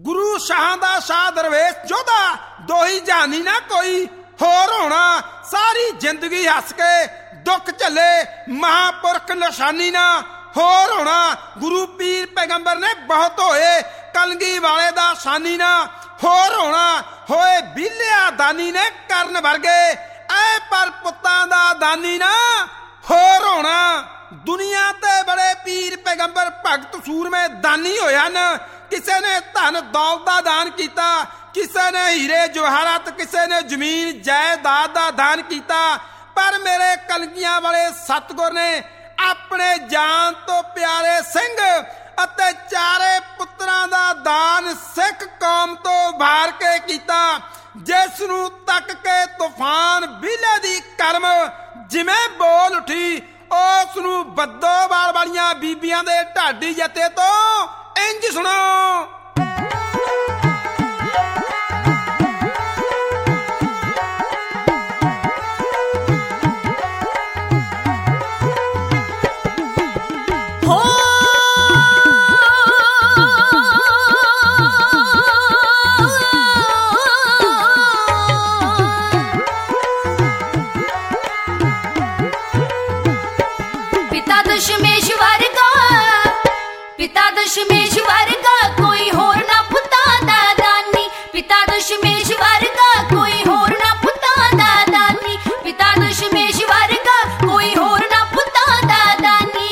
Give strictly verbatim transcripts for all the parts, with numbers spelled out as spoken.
गुरु शाहां दा शाह दरवेश जोधा दोही जानी ना कोई होर होना सारी जिंदगी हस के दुख झले महापुरख निशानी ना होर होना गुरु पीर पैगंबर ने बहुत होए कलगी वाले दा शानी ना होर होना होए बिलिया दानी ने करन वर्गे ऐ पर पुत्तां दा दानी ना होर होना दुनिया ते बड़े पीर पैगंबर भगत सूरमे दानी होए न किसी ने धन दौलत का दान किया किसी ने हीरे जवाहरात किसी ने जमीन जायदाद का दान किया पर मेरे कलगियां वाले सतगुर ने अपने जान तो प्यारे सिंह अते चारे पुत्रां दा दान सिख कौम तो भार के किया जिस नूं तक के तूफान बिले दी करम जिवें बोल उठी उस नूं बद्दोबाल वालियां बीबियां दे ढाडी जते तो इंज सुनो। पिता दशमेश्वर का पिता दशमेश्वर का कोई होर ना पुता दा दानी पिता दशमेश्वर का कोई होर ना पुता दा दानी पिता दशमेश्वर का कोई होर ना पुता दा दानी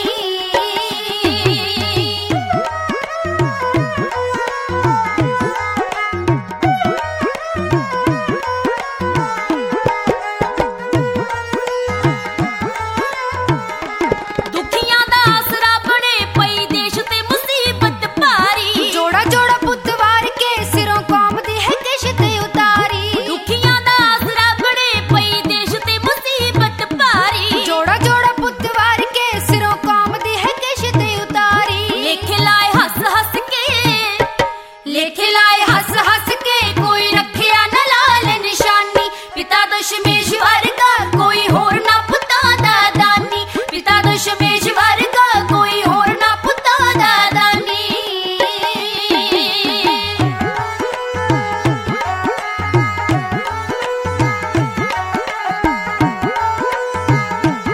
दुखियां दा आसरा बने पई देश ते मुसीबत भारी जोड़ा जोड़ा पुतवार के सिरों कौम दी है किश्त उतारी दुखियां दा आसरा बने पई देश ते मुसीबत भारी जोड़ा जोड़ा पुतवार के सिरों कौम दी है किश्त उतारी लेख लाए हस हस के लेख लाए हस हस के कोई रखिया न लाल निशानी पिता दशमेश्वर का कोई होर ना पुता दा दानी पिता दशमेश्वर का कोई होर ना पुता दा दानी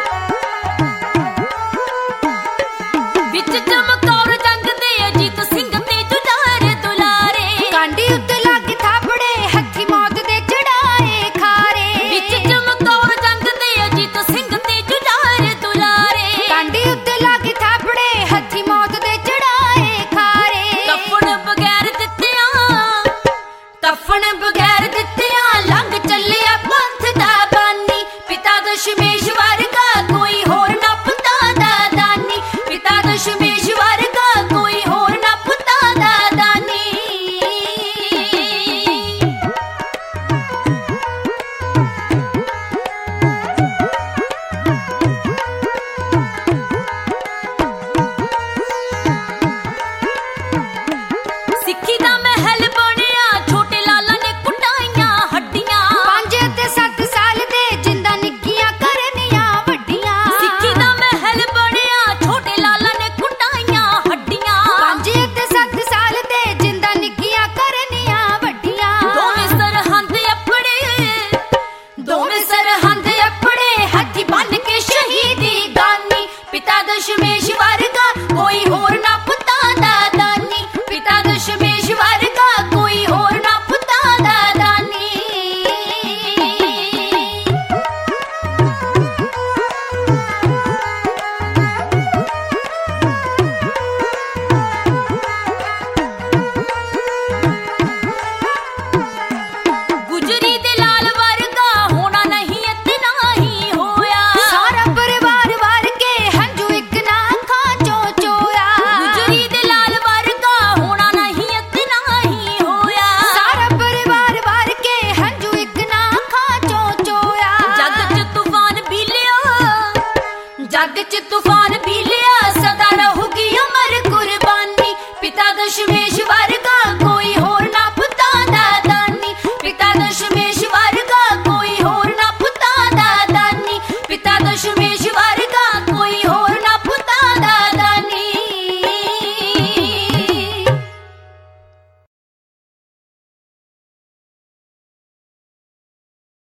विच चमकौर जंग दे अजीत सिंह